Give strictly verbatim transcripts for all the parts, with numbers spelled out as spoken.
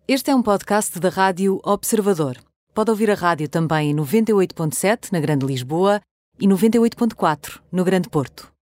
Este é um podcast da Rádio Observador. Pode ouvir a rádio também em noventa e oito ponto sete na Grande Lisboa e noventa e oito ponto quatro no Grande Porto.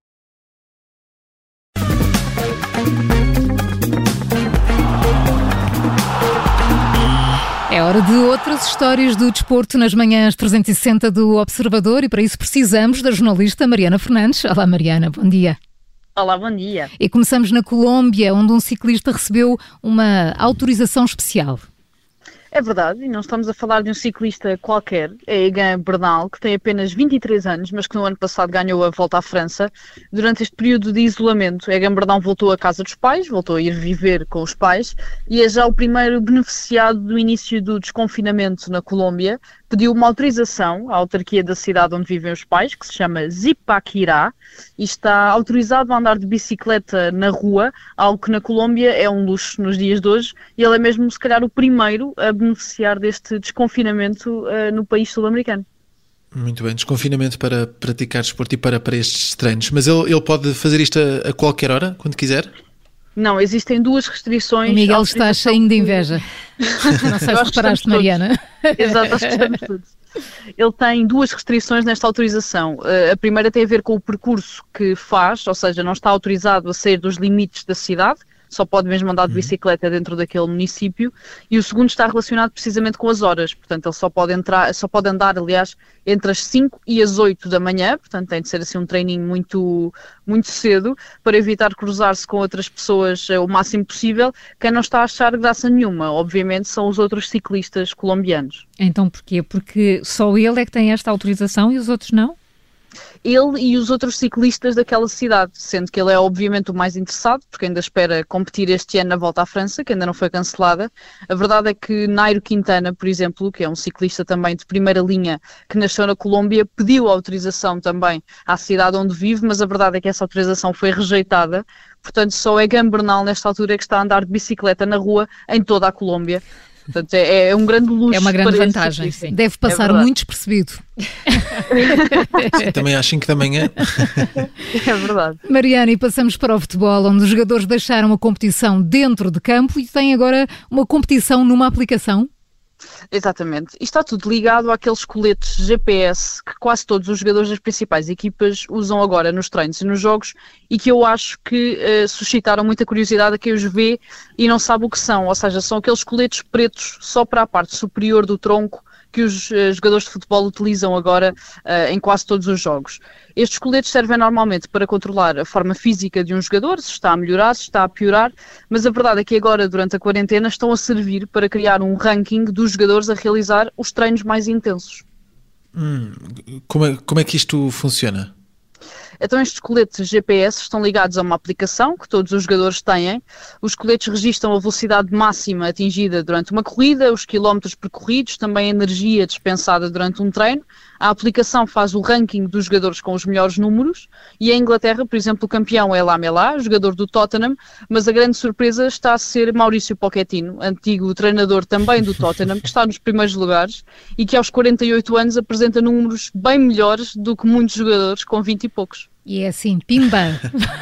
É hora de outras histórias do desporto nas manhãs trezentos e sessenta do Observador e para isso precisamos da jornalista Mariana Fernandes. Olá Mariana, bom dia. Olá, bom dia. E começamos na Colômbia, onde um ciclista recebeu uma autorização especial. É verdade, e não estamos a falar de um ciclista qualquer, é Egan Bernal, que tem apenas vinte e três anos, mas que no ano passado ganhou a Volta à França. Durante este período de isolamento, Egan Bernal voltou à casa dos pais, voltou a ir viver com os pais, e é já o primeiro beneficiado do início do desconfinamento na Colômbia. Pediu uma autorização à autarquia da cidade onde vivem os pais, que se chama Zipaquirá, e está autorizado a andar de bicicleta na rua, algo que na Colômbia é um luxo nos dias de hoje, e ele é mesmo, se calhar, o primeiro a beneficiar deste desconfinamento uh, no país sul-americano. Muito bem, desconfinamento para praticar desporto e para, para estes treinos. Mas ele, ele pode fazer isto a, a qualquer hora, quando quiser? Não, existem duas restrições. O Miguel está cheio de inveja. Não sei se reparaste, Mariana. Exato, acho que estamos todos. Ele tem duas restrições nesta autorização. A primeira tem a ver com o percurso que faz, ou seja, não está autorizado a sair dos limites da cidade, só pode mesmo andar de bicicleta dentro daquele município, e o segundo está relacionado precisamente com as horas, portanto ele só pode, entrar, só pode andar, aliás, entre as cinco e as oito da manhã, portanto tem de ser assim um treininho muito, muito cedo, para evitar cruzar-se com outras pessoas o máximo possível. Quem não está a achar graça nenhuma, obviamente, são os outros ciclistas colombianos. Então porquê? Porque só ele é que tem esta autorização e os outros não? Ele e os outros ciclistas daquela cidade, sendo que ele é obviamente o mais interessado, porque ainda espera competir este ano na Volta à França, que ainda não foi cancelada. A verdade é que Nairo Quintana, por exemplo, que é um ciclista também de primeira linha, que nasceu na Colômbia, pediu autorização também à cidade onde vive, mas a verdade é que essa autorização foi rejeitada. Portanto, só Egan Bernal nesta altura é que está a andar de bicicleta na rua em toda a Colômbia. Portanto, é, é um grande luxo. É uma grande para vantagem. Sim. Deve passar é muito despercebido. Sim, também às cinco da manhã. É verdade. Mariana, e passamos para o futebol, onde os jogadores deixaram a competição dentro de campo e têm agora uma competição numa aplicação. Exatamente. E está tudo ligado àqueles coletes G P S que quase todos os jogadores das principais equipas usam agora nos treinos e nos jogos e que eu acho que uh, suscitaram muita curiosidade a quem os vê e não sabe o que são. Ou seja, são aqueles coletes pretos só para a parte superior do tronco que os uh, jogadores de futebol utilizam agora uh, em quase todos os jogos. Estes coletes servem normalmente para controlar a forma física de um jogador, se está a melhorar, se está a piorar, mas a verdade é que agora, durante a quarentena, estão a servir para criar um ranking dos jogadores a realizar os treinos mais intensos. Hum, como, é, como é que isto funciona? Então estes coletes G P S estão ligados a uma aplicação que todos os jogadores têm. Os coletes registram a velocidade máxima atingida durante uma corrida, os quilómetros percorridos, também a energia dispensada durante um treino. A aplicação faz o ranking dos jogadores com os melhores números e em Inglaterra, por exemplo, o campeão é Lamela, jogador do Tottenham, mas a grande surpresa está a ser Maurício Pochettino, antigo treinador também do Tottenham, que está nos primeiros lugares e que aos quarenta e oito anos apresenta números bem melhores do que muitos jogadores com vinte e poucos. E é assim, pimba!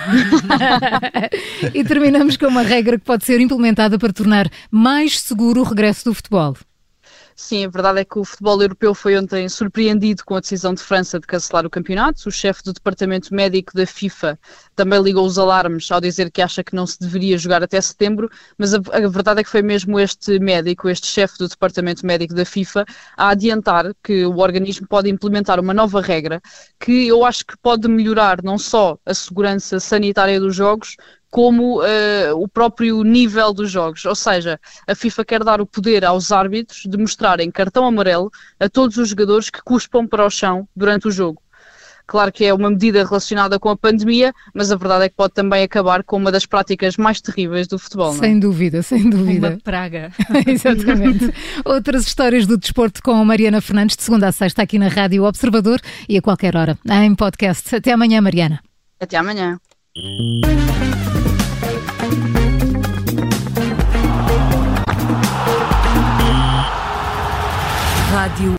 E terminamos com uma regra que pode ser implementada para tornar mais seguro o regresso do futebol. Sim, a verdade é que o futebol europeu foi ontem surpreendido com a decisão de França de cancelar o campeonato. O chefe do departamento médico da FIFA também ligou os alarmes ao dizer que acha que não se deveria jogar até setembro, mas a, a verdade é que foi mesmo este médico, este chefe do departamento médico da FIFA, a adiantar que o organismo pode implementar uma nova regra que eu acho que pode melhorar não só a segurança sanitária dos jogos, como uh, o próprio nível dos jogos. Ou seja, a FIFA quer dar o poder aos árbitros de mostrarem cartão amarelo a todos os jogadores que cuspam para o chão durante o jogo. Claro que é uma medida relacionada com a pandemia, mas a verdade é que pode também acabar com uma das práticas mais terríveis do futebol. Sem não é? dúvida, sem dúvida. Uma praga. Exatamente. Outras histórias do desporto com a Mariana Fernandes, de segunda a sexta aqui na Rádio Observador e a qualquer hora em podcast. Até amanhã, Mariana. Até amanhã. Rádio